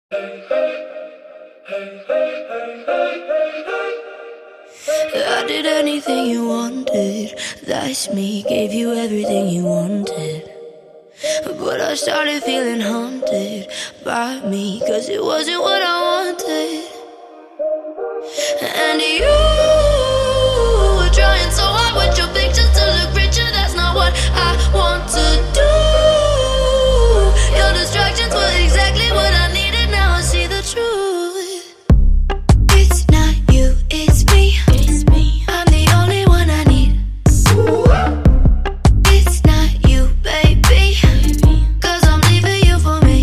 I did anything you wanted, that's me. Gave you everything you wanted, but I started feeling haunted by me, 'cause it wasn't what I wanted. And you were trying so hard with your pictures to look richer. That's not what I want to do. Your distractions were exactly what I needed. Now I see the truth. It's not you, it's me. It's me. I'm the only one I need. It's not you, baby, 'cause I'm leaving you for me.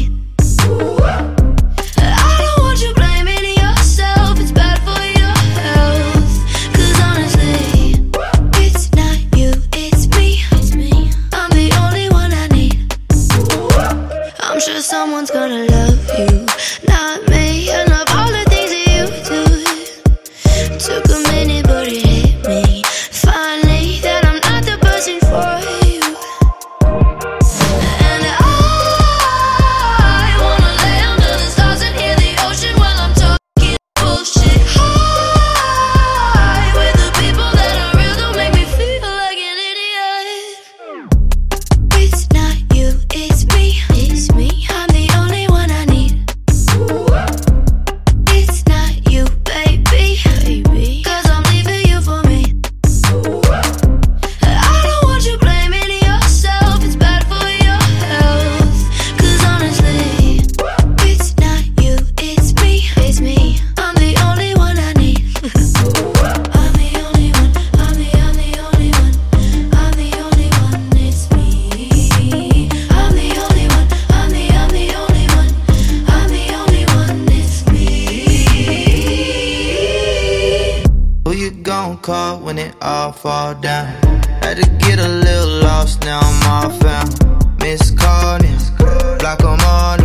I don't want you blaming yourself. It's bad for your health. 'Cause honestly, it's not you, it's me. It's me. I'm the only one I need. I'm sure someone's gonna love you, not me. And of all the things that you do, took a minute but it hit me finally that I'm not the person for you. And I wanna lay under the stars and hear the ocean while I'm talking bullshit. High with the people that are real, don't make me feel like an idiot. It's not you, it's me. It's me. I'm the only one I need. It's not you, baby, 'cause I'm leaving you for me. I don't want you blaming yourself. It's bad for your health. 'Cause honestly, it's not you, it's me. It's me. I'm the only one I need. I'm the only one. I'm the only one. I'm the only one. It's me. I'm the only one. I'm the only one. I'm the only one. It's me. Who you gon' call when it all fall down? Had to get a little lost, now I'm all found. Missed call now, block 'em all